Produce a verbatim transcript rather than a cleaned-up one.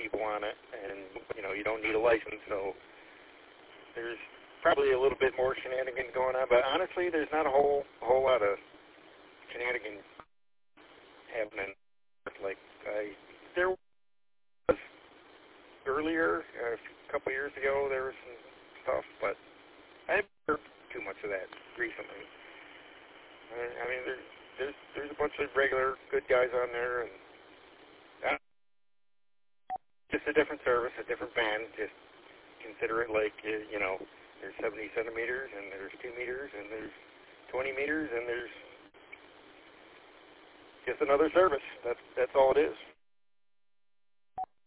people on it, and, you know, you don't need a license, so there's probably a little bit more shenanigans going on, but honestly, there's not a whole a whole lot of shenanigans happening. Like, I, there was earlier, a couple years ago, there was some stuff, but I haven't heard too much of that recently. I mean, there's, there's, there's a bunch of regular good guys on there, and uh, just a different service, a different band. Just consider it like, uh, you know, there's seventy centimeters, and there's two meters, and there's twenty meters, and there's just another service. That's, that's all it is.